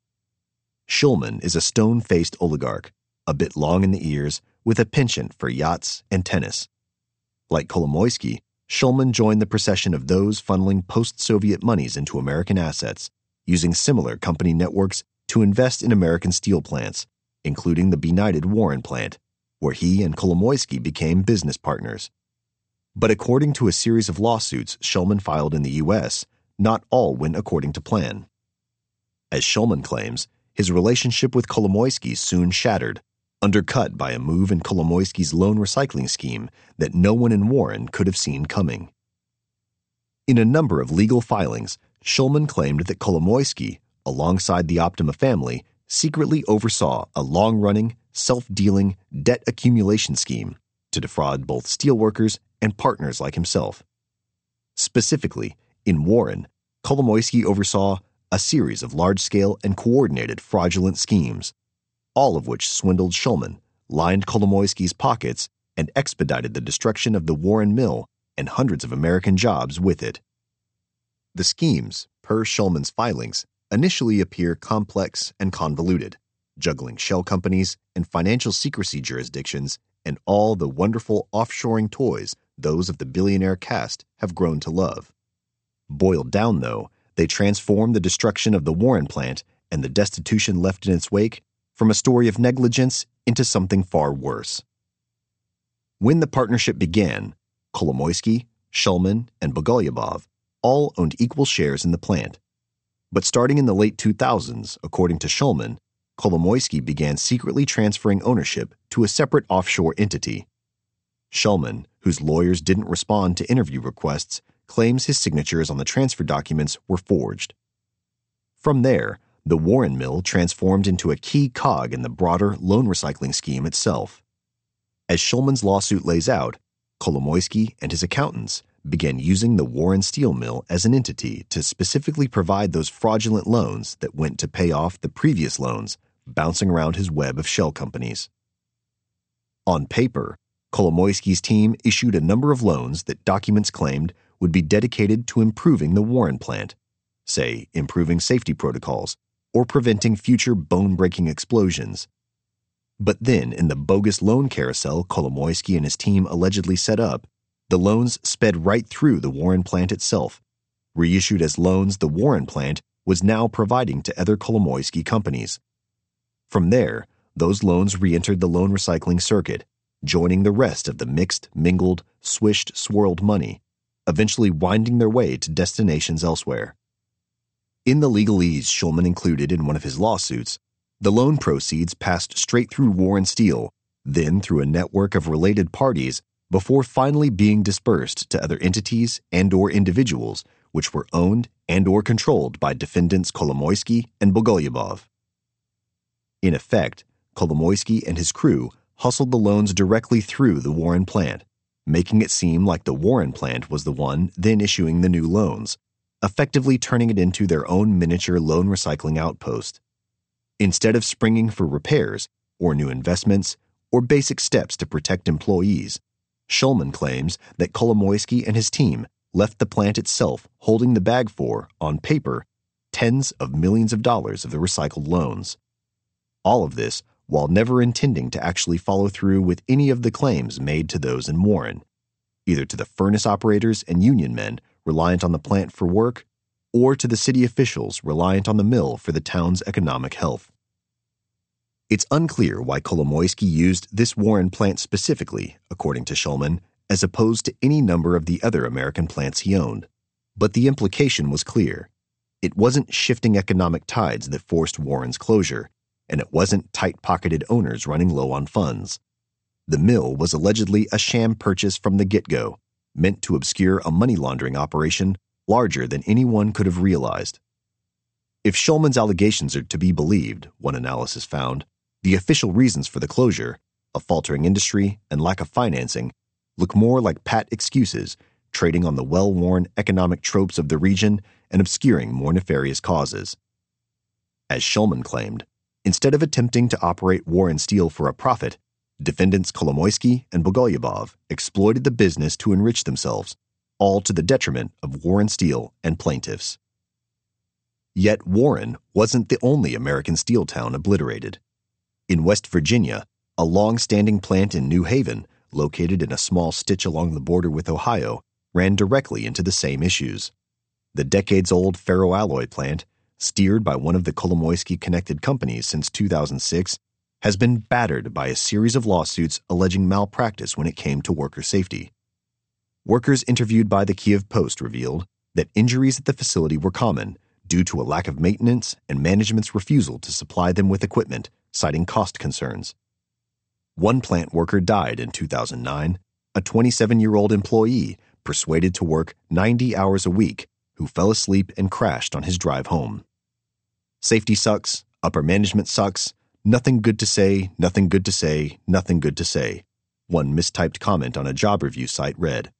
A: Shulman is a stone-faced oligarch, a bit long in the ears, with a penchant for yachts and tennis. Like Kolomoisky, Shulman joined the procession of those funneling post-Soviet monies into American assets, using similar company networks to invest in American steel plants, including the benighted Warren plant, where he and Kolomoisky became business partners. But according to a series of lawsuits Shulman filed in the U S, not all went according to plan. As Shulman claims, his relationship with Kolomoisky soon shattered, undercut by a move in Kolomoisky's loan recycling scheme that no one in Warren could have seen coming. In a number of legal filings, Shulman claimed that Kolomoisky, alongside the Optima family, secretly oversaw a long-running, self-dealing debt accumulation scheme to defraud both steelworkers and partners like himself. Specifically, in Warren, Kolomoisky oversaw a series of large-scale and coordinated fraudulent schemes, all of which swindled Shulman, lined Kolomoisky's pockets, and expedited the destruction of the Warren Mill and hundreds of American jobs with it. The schemes, per Shulman's filings, initially appear complex and convoluted, juggling shell companies and financial secrecy jurisdictions and all the wonderful offshoring toys those of the billionaire caste have grown to love. Boiled down, though, they transform the destruction of the Warren plant and the destitution left in its wake from a story of negligence into something far worse. When the partnership began, Kolomoisky, Shulman, and Bogolyubov all owned equal shares in the plant. But starting in the late two thousands, according to Shulman, Kolomoisky began secretly transferring ownership to a separate offshore entity. Shulman, whose lawyers didn't respond to interview requests, claims his signatures on the transfer documents were forged. From there, the Warren Mill transformed into a key cog in the broader loan recycling scheme itself. As Shulman's lawsuit lays out, Kolomoisky and his accountants began using the Warren Steel Mill as an entity to specifically provide those fraudulent loans that went to pay off the previous loans, bouncing around his web of shell companies. On paper, Kolomoisky's team issued a number of loans that documents claimed would be dedicated to improving the Warren plant, say improving safety protocols or preventing future bone-breaking explosions. But then, in the bogus loan carousel Kolomoisky and his team allegedly set up, the loans sped right through the Warren plant itself, reissued as loans the Warren plant was now providing to other Kolomoisky companies. From there, those loans re-entered the loan recycling circuit, joining the rest of the mixed, mingled, swished, swirled money, eventually winding their way to destinations elsewhere. In the legalese Shulman included in one of his lawsuits, the loan proceeds passed straight through Warren Steel, then through a network of related parties, before finally being dispersed to other entities and or individuals which were owned and or controlled by defendants Kolomoisky and Bogolyubov. In effect, Kolomoisky and his crew hustled the loans directly through the Warren plant, making it seem like the Warren plant was the one then issuing the new loans, effectively turning it into their own miniature loan recycling outpost. Instead of springing for repairs, or new investments, or basic steps to protect employees, Shulman claims that Kolomoisky and his team left the plant itself holding the bag for, on paper, tens of millions of dollars of the recycled loans. All of this while never intending to actually follow through with any of the claims made to those in Warren, either to the furnace operators and union men reliant on the plant for work, or to the city officials reliant on the mill for the town's economic health. It's unclear why Kolomoisky used this Warren plant specifically, according to Shulman, as opposed to any number of the other American plants he owned. But the implication was clear. It wasn't shifting economic tides that forced Warren's closure, and it wasn't tight-pocketed owners running low on funds. The mill was allegedly a sham purchase from the get-go, meant to obscure a money laundering operation larger than anyone could have realized. If Shulman's allegations are to be believed, one analysis found, the official reasons for the closure, a faltering industry and lack of financing, look more like pat excuses, trading on the well-worn economic tropes of the region and obscuring more nefarious causes. As Shulman claimed, instead of attempting to operate Warren Steel for a profit, defendants Kolomoisky and Bogolyubov exploited the business to enrich themselves, all to the detriment of Warren Steel and plaintiffs. Yet Warren wasn't the only American steel town obliterated. In West Virginia, a long-standing plant in New Haven, located in a small stitch along the border with Ohio, ran directly into the same issues. The decades-old ferroalloy plant, steered by one of the Kolomoisky-connected companies since two thousand six, has been battered by a series of lawsuits alleging malpractice when it came to worker safety. Workers interviewed by the Kiev Post revealed that injuries at the facility were common due to a lack of maintenance and management's refusal to supply them with equipment, citing cost concerns. One plant worker died in two thousand nine, a twenty-seven-year-old employee persuaded to work ninety hours a week who fell asleep and crashed on his drive home. Safety sucks, upper management sucks, nothing good to say, nothing good to say, nothing good to say, one mistyped comment on a job review site read.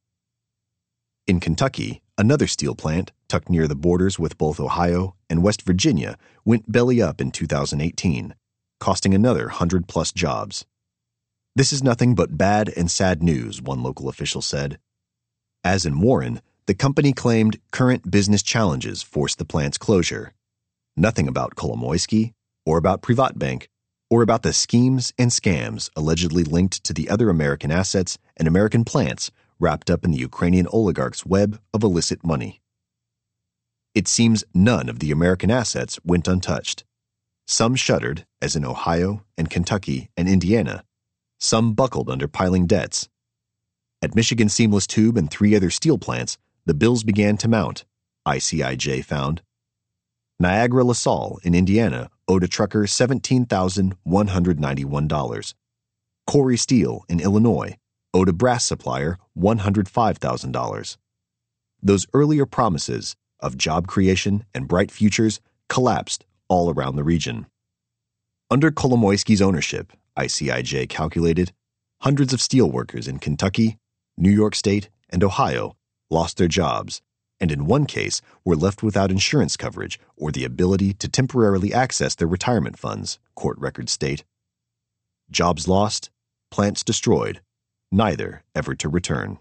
A: In Kentucky, another steel plant, tucked near the borders with both Ohio and West Virginia, went belly up in two thousand eighteen, costing another hundred-plus jobs. This is nothing but bad and sad news, one local official said. As in Warren, the company claimed current business challenges forced the plant's closure. Nothing about Kolomoisky, or about Privatbank, or about the schemes and scams allegedly linked to the other American assets and American plants wrapped up in the Ukrainian oligarch's web of illicit money. It seems none of the American assets went untouched. Some shuttered, as in Ohio and Kentucky and Indiana. Some buckled under piling debts. At Michigan Seamless Tube and three other steel plants, the bills began to mount, I C I J found. Niagara LaSalle in Indiana owed a trucker seventeen thousand one hundred ninety-one dollars. Corey Steel in Illinois owed a brass supplier one hundred five thousand dollars. Those earlier promises of job creation and bright futures collapsed all around the region. Under Kolomoisky's ownership, I C I J calculated, hundreds of steelworkers in Kentucky, New York State, and Ohio lost their jobs, and in one case were left without insurance coverage or the ability to temporarily access their retirement funds, court records state. Jobs lost, plants destroyed, neither ever to return.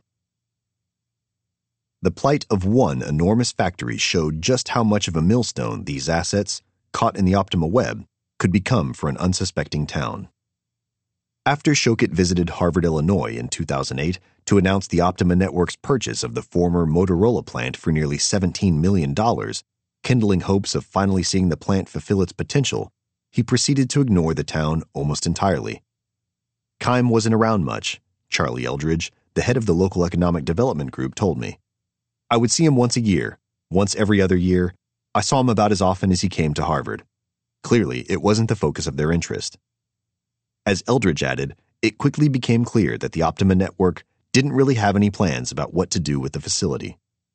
A: The plight of one enormous factory showed just how much of a millstone these assets, caught in the Optima web, could become for an unsuspecting town. After Shokit visited Harvard, Illinois in two thousand eight to announce the Optima Network's purchase of the former Motorola plant for nearly seventeen million dollars, kindling hopes of finally seeing the plant fulfill its potential, he proceeded to ignore the town almost entirely. Keim wasn't around much, Charlie Eldridge, the head of the local economic development group, told me. I would see him once a year, once every other year. I saw him about as often as he came to Harvard. Clearly, it wasn't the focus of their interest. As Eldridge added, it quickly became clear that the Optima Network didn't really have any plans about what to do with the facility.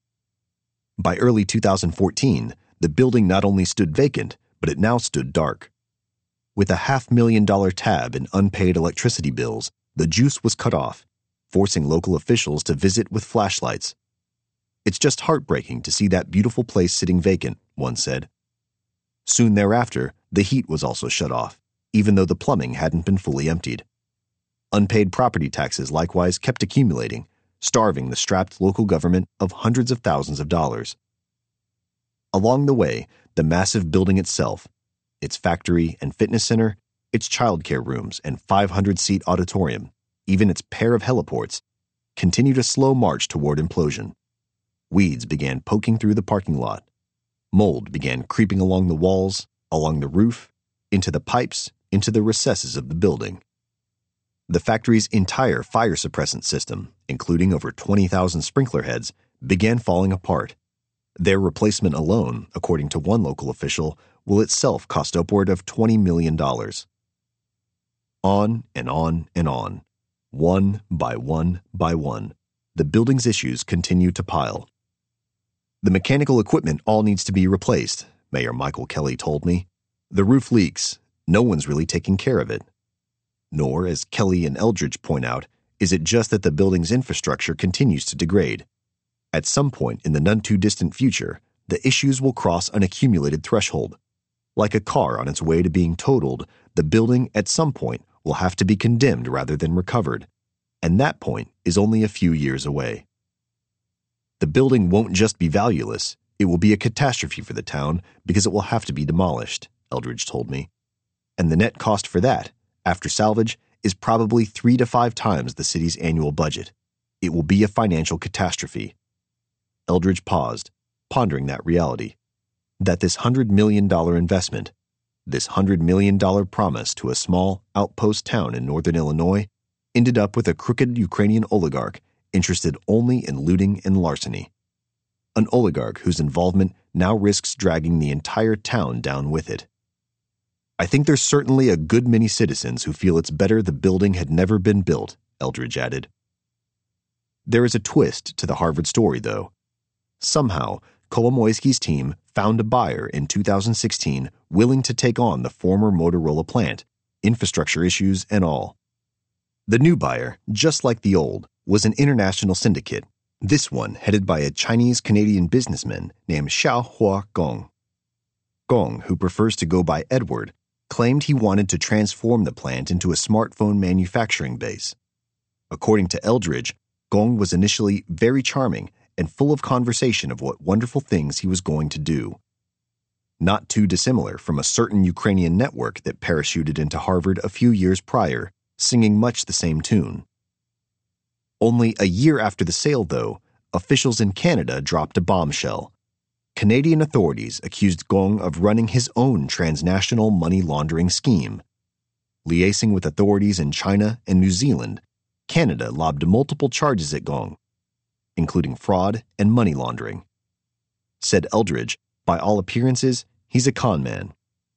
A: By early two thousand fourteen, the building not only stood vacant, but it now stood dark. With a half-million dollar tab in unpaid electricity bills, the juice was cut off, forcing local officials to visit with flashlights. It's just heartbreaking to see that beautiful place sitting vacant, one said. Soon thereafter, the heat was also shut off, even though the plumbing hadn't been fully emptied. Unpaid property taxes likewise kept accumulating, starving the strapped local government of hundreds of thousands of dollars. Along the way, the massive building itself, its factory and fitness center, its childcare rooms and five hundred seat auditorium, even its pair of heliports, continued a slow march toward implosion. Weeds began poking through the parking lot. Mold began creeping along the walls, along the roof, into the pipes, into the recesses of the building. The factory's entire fire suppressant system, including over twenty thousand sprinkler heads, began falling apart. Their replacement alone, according to one local official, will itself cost upward of twenty million dollars. On and on and on. One by one by one, the building's issues continue to pile. The mechanical equipment all needs to be replaced, Mayor Michael Kelly told me. The roof leaks. No one's really taking care of it. Nor, as Kelly and Eldridge point out, is it just that the building's infrastructure continues to degrade. At some point in the none-too-distant future, the issues will cross an accumulated threshold. Like a car on its way to being totaled, the building at some point will have to be condemned rather than recovered, and that point is only a few years away. The The building won't just be valueless, it will be a catastrophe for the town because it will have to be demolished, Eldridge told me. And the net cost for that, after salvage, is probably three to five times the city's annual budget. It will be a financial catastrophe. Eldridge paused, pondering that reality. That this one hundred million dollars investment, this one hundred million dollars promise to a small, outpost town in northern Illinois, ended up with a crooked Ukrainian oligarch interested only in looting and larceny. An oligarch whose involvement now risks dragging the entire town down with it. I think there's certainly a good many citizens who feel it's better the building had never been built, Eldridge added. There is a twist to the Harvard story, though. Somehow, Kolomoisky's team found a buyer in two thousand sixteen willing to take on the former Motorola plant, infrastructure issues and all. The new buyer, just like the old, was an international syndicate, this one headed by a Chinese-Canadian businessman named Xiaohua Gong. Gong, who prefers to go by Edward, claimed he wanted to transform the plant into a smartphone manufacturing base. According to Eldridge, Gong was initially very charming and full of conversation of what wonderful things he was going to do. Not too dissimilar from a certain Ukrainian network that parachuted into Harvard a few years prior, singing much the same tune. Only a year after the sale, though, officials in Canada dropped a bombshell. Canadian authorities accused Gong of running his own transnational money laundering scheme. Liaising with authorities in China and New Zealand, Canada lobbed multiple charges at Gong, including fraud and money laundering. Said Eldridge, by all appearances, he's a con man.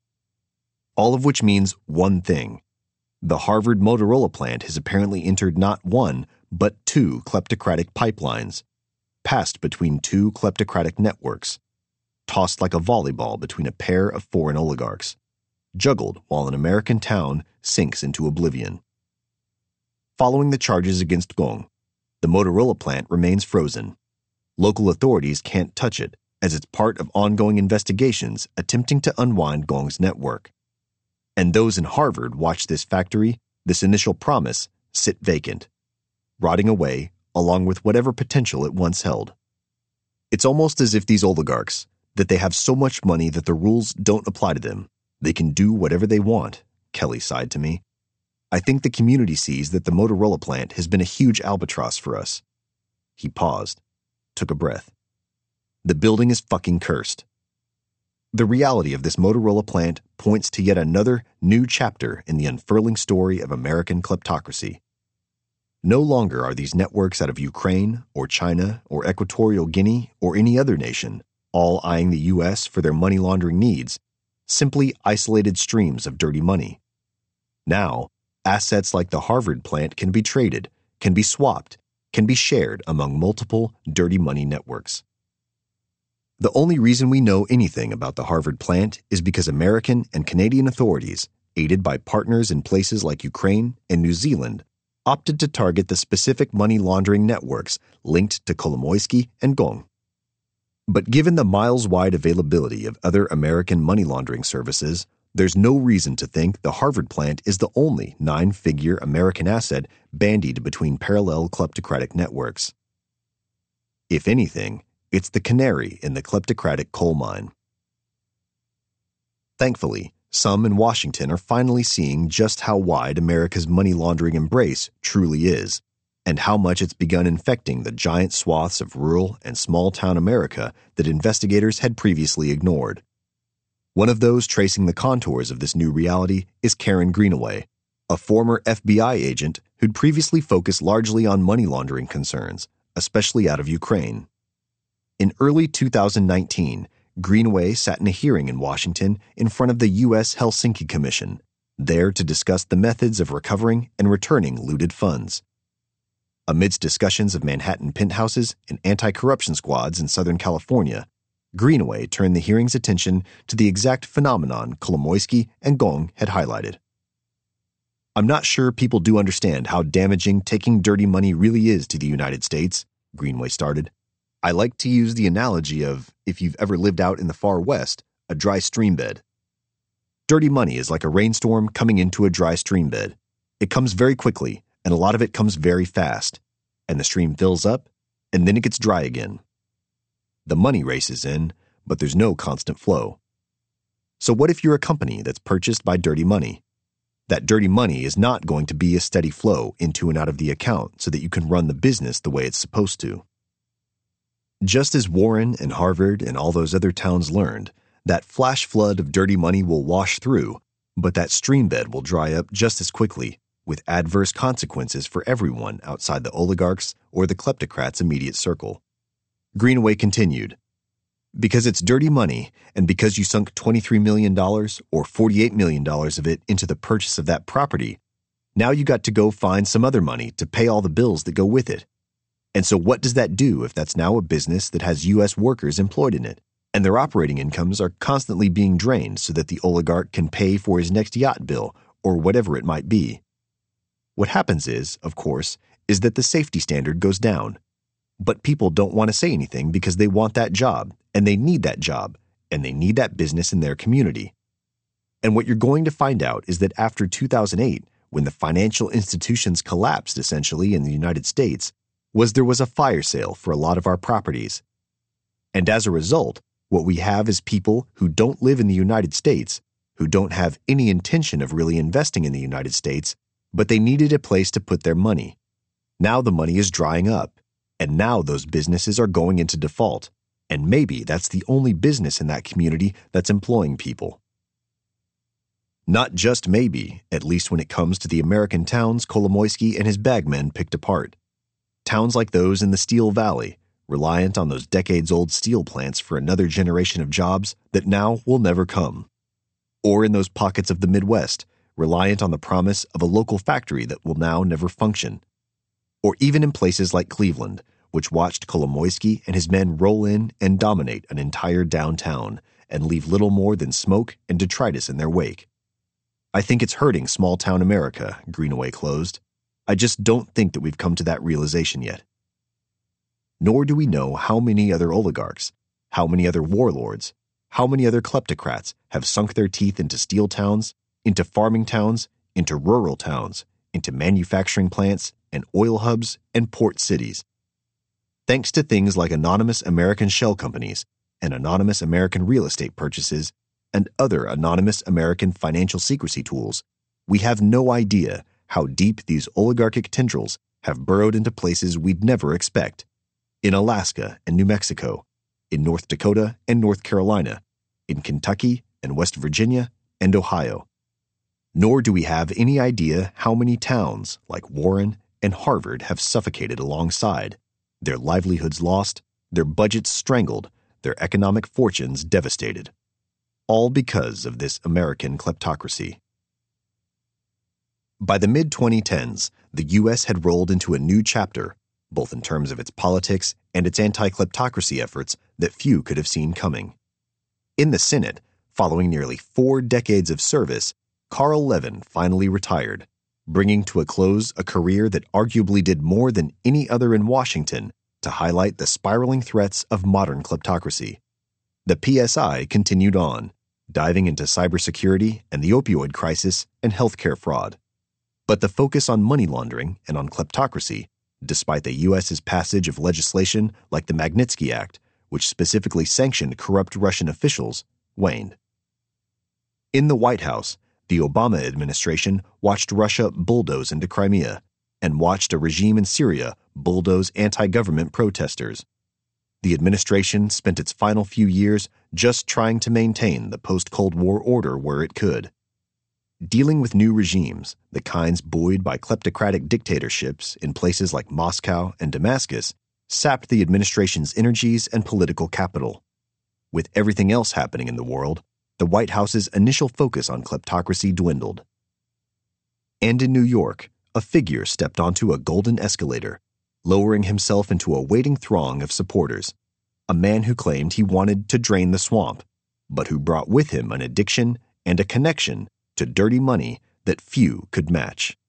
A: All of which means one thing. The Harvard Motorola plant has apparently entered not one, but two kleptocratic pipelines, passed between two kleptocratic networks, tossed like a volleyball between a pair of foreign oligarchs, juggled while an American town sinks into oblivion. Following the charges against Gong, the Motorola plant remains frozen. Local authorities can't touch it, as it's part of ongoing investigations attempting to unwind Gong's network. And those in Harvard watch this factory, this initial promise, sit vacant, rotting away along with whatever potential it once held. It's almost as if these oligarchs, that they have so much money that the rules don't apply to them. They can do whatever they want, Kelly sighed to me. I think the community sees that the Motorola plant has been a huge albatross for us. He paused, took a breath. The building is fucking cursed. The reality of this Motorola plant points to yet another new chapter in the unfurling story of American kleptocracy. No longer are these networks out of Ukraine or China or Equatorial Guinea or any other nation, all eyeing the U S for their money laundering needs, simply isolated streams of dirty money. Now, assets like the Harvard plant can be traded, can be swapped, can be shared among multiple dirty money networks. The only reason we know anything about the Harvard plant is because American and Canadian authorities, aided by partners in places like Ukraine and New Zealand, opted to target the specific money laundering networks linked to Kolomoisky and Gong. But given the miles-wide availability of other American money laundering services, there's no reason to think the Harvard plant is the only nine-figure American asset bandied between parallel kleptocratic networks. If anything, it's the canary in the kleptocratic coal mine. Thankfully, some in Washington are finally seeing just how wide America's money laundering embrace truly is, and how much it's begun infecting the giant swaths of rural and small-town America that investigators had previously ignored. One of those tracing the contours of this new reality is Karen Greenaway, a former F B I agent who'd previously focused largely on money laundering concerns, especially out of Ukraine. In early two thousand nineteen, Greenaway sat in a hearing in Washington in front of the U S Helsinki Commission, there to discuss the methods of recovering and returning looted funds. Amidst discussions of Manhattan penthouses and anti-corruption squads in Southern California, Greenaway turned the hearing's attention to the exact phenomenon Kolomoisky and Gong had highlighted. I'm not sure people do understand how damaging taking dirty money really is to the United States, Greenaway started. I like to use the analogy of, if you've ever lived out in the far west, a dry stream bed. Dirty money is like a rainstorm coming into a dry stream bed. It comes very quickly, and a lot of it comes very fast, and the stream fills up, and then it gets dry again. The money races in, but there's no constant flow. So what if you're a company that's purchased by dirty money? That dirty money is not going to be a steady flow into and out of the account so that you can run the business the way it's supposed to. Just as Warren and Harvard and all those other towns learned, that flash flood of dirty money will wash through, but that stream bed will dry up just as quickly, with adverse consequences for everyone outside the oligarchs or the kleptocrats' immediate circle. Greenaway continued, because it's dirty money, and because you sunk twenty-three million dollars or forty-eight million dollars of it into the purchase of that property, now you got to go find some other money to pay all the bills that go with it. And so what does that do if that's now a business that has U S workers employed in it, and their operating incomes are constantly being drained so that the oligarch can pay for his next yacht bill or whatever it might be? What happens is, of course, is that the safety standard goes down. But people don't want to say anything because they want that job, and they need that job, and they need that business in their community. And what you're going to find out is that after two thousand eight, when the financial institutions collapsed essentially in the United States, was there was a fire sale for a lot of our properties. And as a result, what we have is people who don't live in the United States, who don't have any intention of really investing in the United States, but they needed a place to put their money. Now the money is drying up. And now those businesses are going into default, and maybe that's the only business in that community that's employing people. Not just maybe, at least when it comes to the American towns Kolomoisky and his bagmen picked apart. Towns like those in the Steel Valley, reliant on those decades-old steel plants for another generation of jobs that now will never come. Or in those pockets of the Midwest, reliant on the promise of a local factory that will now never function. Or even in places like Cleveland, which watched Kolomoisky and his men roll in and dominate an entire downtown and leave little more than smoke and detritus in their wake. I think it's hurting small-town America, Greenaway closed. I just don't think that we've come to that realization yet. Nor do we know how many other oligarchs, how many other warlords, how many other kleptocrats have sunk their teeth into steel towns, into farming towns, into rural towns, into manufacturing plants, and oil hubs and port cities. Thanks to things like anonymous American shell companies and anonymous American real estate purchases and other anonymous American financial secrecy tools, we have no idea how deep these oligarchic tendrils have burrowed into places we'd never expect. In Alaska and New Mexico, in North Dakota and North Carolina, in Kentucky and West Virginia and Ohio. Nor do we have any idea how many towns like Warren and Harvard have suffocated alongside, their livelihoods lost, their budgets strangled, their economic fortunes devastated. All because of this American kleptocracy. By the mid twenty tens, the U S had rolled into a new chapter, both in terms of its politics and its anti-kleptocracy efforts that few could have seen coming. In the Senate, following nearly four decades of service, Carl Levin finally retired, bringing to a close a career that arguably did more than any other in Washington to highlight the spiraling threats of modern kleptocracy. The P S I continued on, diving into cybersecurity and the opioid crisis and healthcare fraud. But the focus on money laundering and on kleptocracy, despite the U S's passage of legislation like the Magnitsky Act, which specifically sanctioned corrupt Russian officials, waned. In the White House, the Obama administration watched Russia bulldoze into Crimea and watched a regime in Syria bulldoze anti-government protesters. The administration spent its final few years just trying to maintain the post-Cold War order where it could. Dealing with new regimes, the kinds buoyed by kleptocratic dictatorships in places like Moscow and Damascus, sapped the administration's energies and political capital. With everything else happening in the world, the White House's initial focus on kleptocracy dwindled. And in New York, a figure stepped onto a golden escalator, lowering himself into a waiting throng of supporters, a man who claimed he wanted to drain the swamp, but who brought with him an addiction and a connection to dirty money that few could match.